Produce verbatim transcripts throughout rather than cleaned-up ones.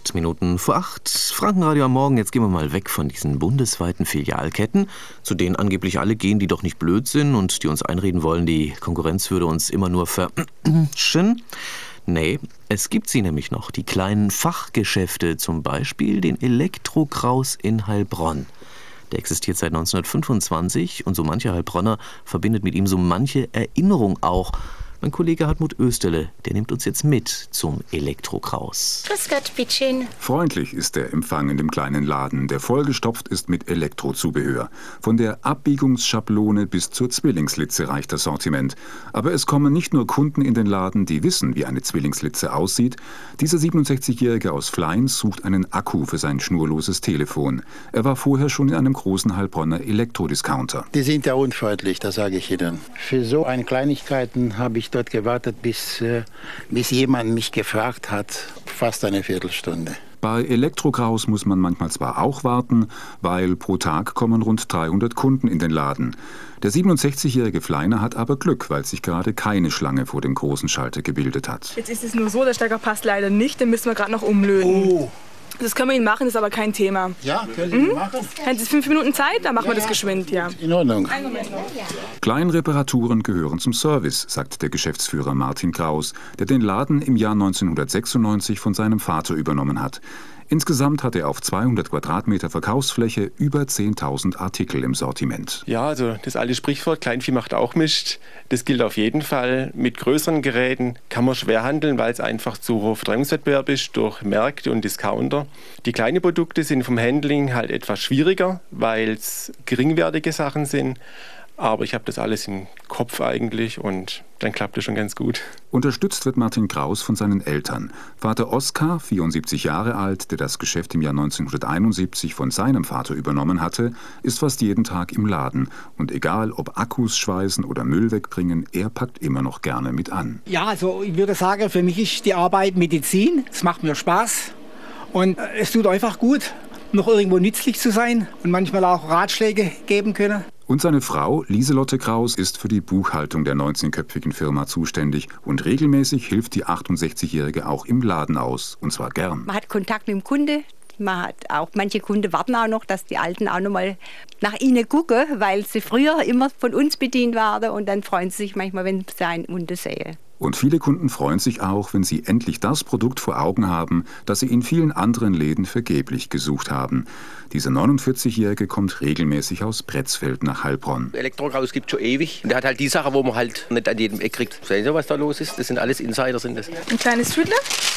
Acht Minuten vor acht. Frankenradio am Morgen. Jetzt gehen wir mal weg von diesen bundesweiten Filialketten, zu denen angeblich alle gehen, die doch nicht blöd sind und die uns einreden wollen, die Konkurrenz würde uns immer nur verschen. Nee, es gibt sie nämlich noch, die kleinen Fachgeschäfte, zum Beispiel den Elektrokraus in Heilbronn. Der existiert seit neunzehnhundertfünfundzwanzig und so mancher Heilbronner verbindet mit ihm so manche Erinnerung auch. Mein Kollege Hartmut Oesterle, der nimmt uns jetzt mit zum Elektrokraus. Grüß Gott, bitteschön. Freundlich ist der Empfang in dem kleinen Laden, der vollgestopft ist mit Elektrozubehör. Von der Abbiegungsschablone bis zur Zwillingslitze reicht das Sortiment. Aber es kommen nicht nur Kunden in den Laden, die wissen, wie eine Zwillingslitze aussieht. Dieser siebenundsechzigjährige aus Fleins sucht einen Akku für sein schnurloses Telefon. Er war vorher schon in einem großen Heilbronner Elektrodiscounter. Die sind ja unfreundlich, das sage ich Ihnen. Für so eine Kleinigkeiten habe ich dort gewartet, bis, äh, bis jemand mich gefragt hat, fast eine Viertelstunde. Bei Elektrokraus muss man manchmal zwar auch warten, weil pro Tag kommen rund dreihundert Kunden in den Laden. Der siebenundsechzigjährige Fleiner hat aber Glück, weil sich gerade keine Schlange vor dem großen Schalter gebildet hat. Jetzt ist es nur so, der Stecker passt leider nicht, den müssen wir gerade noch umlöten. Oh. Das können wir Ihnen machen, ist aber kein Thema. Ja, können Sie Mhm. machen? Hätten Sie fünf Minuten Zeit, dann machen Ja, wir das ja. geschwind, ja. In Ordnung. Einen Moment noch. Kleinreparaturen gehören zum Service, sagt der Geschäftsführer Martin Kraus, der den Laden im Jahr neunzehnhundertsechsundneunzig von seinem Vater übernommen hat. Insgesamt hat er auf zweihundert Quadratmeter Verkaufsfläche über zehntausend Artikel im Sortiment. Ja, also das alte Sprichwort, Kleinvieh macht auch Mist, das gilt auf jeden Fall. Mit größeren Geräten kann man schwer handeln, weil es einfach zu hoher Verdrängungswettbewerb ist durch Märkte und Discounter. Die kleinen Produkte sind vom Handling halt etwas schwieriger, weil es geringwertige Sachen sind. Aber ich habe das alles im Kopf eigentlich und dann klappt es schon ganz gut. Unterstützt wird Martin Kraus von seinen Eltern. Vater Oskar, vierundsiebzig Jahre alt, der das Geschäft im Jahr neunzehnhunderteinundsiebzig von seinem Vater übernommen hatte, ist fast jeden Tag im Laden. Und egal, ob Akkus schweißen oder Müll wegbringen, er packt immer noch gerne mit an. Ja, also ich würde sagen, für mich ist die Arbeit Medizin. Es macht mir Spaß und es tut einfach gut, noch irgendwo nützlich zu sein und manchmal auch Ratschläge geben können. Und seine Frau, Lieselotte Kraus, ist für die Buchhaltung der neunzehnköpfigen Firma zuständig. Und regelmäßig hilft die achtundsechzigjährige auch im Laden aus. Und zwar gern. Man hat Kontakt mit dem Kunde. Man hat auch, manche Kunden warten auch noch, dass die Alten auch noch mal nach ihnen gucken, weil sie früher immer von uns bedient waren. Und dann freuen sie sich manchmal, wenn sie einen Hunde sehen. Und viele Kunden freuen sich auch, wenn sie endlich das Produkt vor Augen haben, das sie in vielen anderen Läden vergeblich gesucht haben. Dieser neunundvierzigjährige kommt regelmäßig aus Pretzfeld nach Heilbronn. Elektrokraus gibt es schon ewig. Und der hat halt die Sachen, wo man halt nicht an jedem Eck kriegt. Sehen Sie, was da los ist? Das sind alles Insider. Sind das. Ein kleines Tüdler.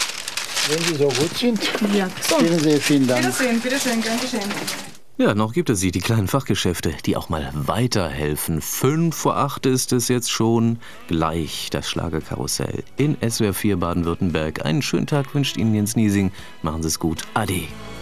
Wenn Sie so gut sind, Ja. So. vielen Sie, vielen Dank. Wiedersehen, bitteschön, gern geschehen. Ja, noch gibt es sie, die kleinen Fachgeschäfte, die auch mal weiterhelfen. Fünf vor acht ist es jetzt schon. Gleich das Schlagerkarussell in S W R vier Baden-Württemberg. Einen schönen Tag wünscht Ihnen Jens Niesing. Machen Sie es gut. Ade.